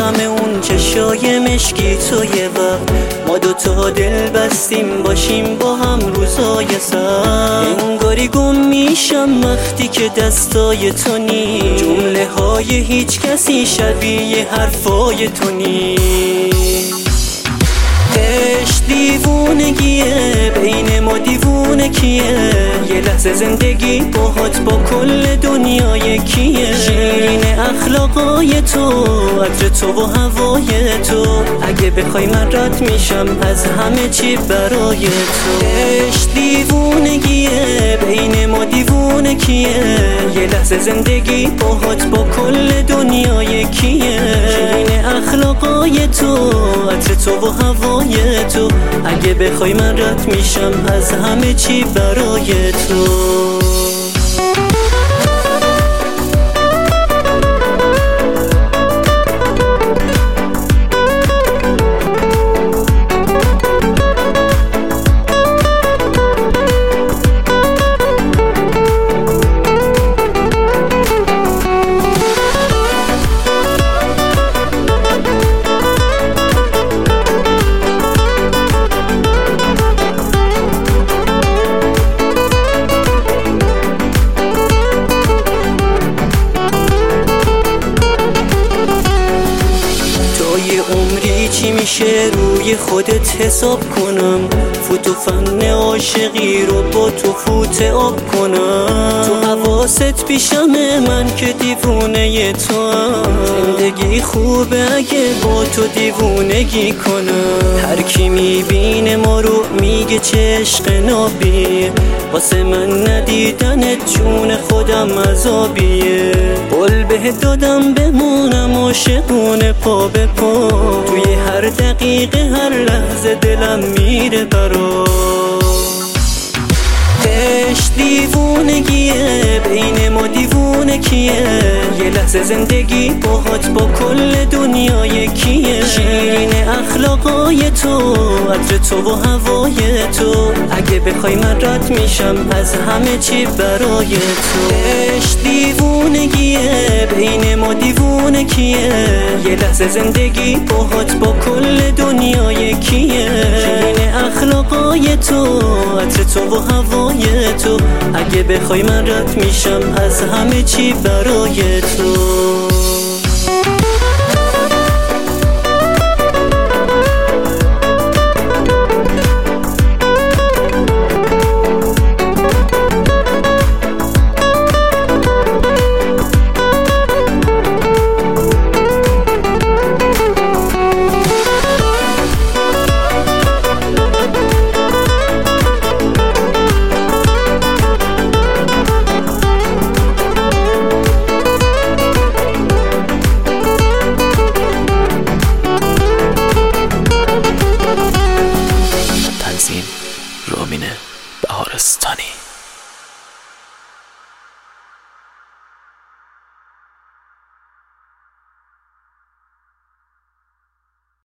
همه اون چشای مشکی تو یه وقت ما دوتا دل بستیم باشیم با هم روزای سخت. انگاری گم میشم وقتی که دستای تو نیست، جمله های هیچ کسی شبیه حرفای تو نیست. عشق دیوونگیه، بین ما دیوونه کیه؟ یه لحظه زندگی باهات با کل دنیا یکیه. شیرین اخلاقای تو، عطر تو و هوای تو، اگه بخوای من رد میشم از همه چی برای تو. عشق دیوونگیه، بین ما دیوونه کیه؟ یه لحظه زندگی باهات با کل دنیا یکیه. شیرین اخلاقای تو، عطر تو و هوای تو، اگه بخوای من رد میشم از همه چی برای تو. عمری چی میشه روی خودت حساب کنم؟ فوت و فن عاشقی رو با تو فوت آب کنم. تو حواست پیشمه من که دیوونه تو هم. زندگی خوبه اگه با تو دیوونگی کنم. هر کی میبینه ما رو میگه چه عشق نابیه، واسه من ندیدنت جون خودم عذابیه. قول بهت دادم بمونم عاشقونه پا به پا، توی هر دقیقه هر لحظه دلم میره برا. عشق دیوونگیه، بین ما دیوونه کیه؟ یه لحظه زندگی باهات با کل دنیا یکیه. شیرین اخلاقای تو، عطر تو و هوای تو، اگه بخوای من رد میشم از همه چی برای تو. عشق دیوونگیه، بین ما دیوونه کیه؟ یه لحظه زندگی باهات با کل دنیا یکیه. شیرین اخلاقای تو، عطر تو و هوای تو، اگه بخوای من رد میشم از همه چی برای تو.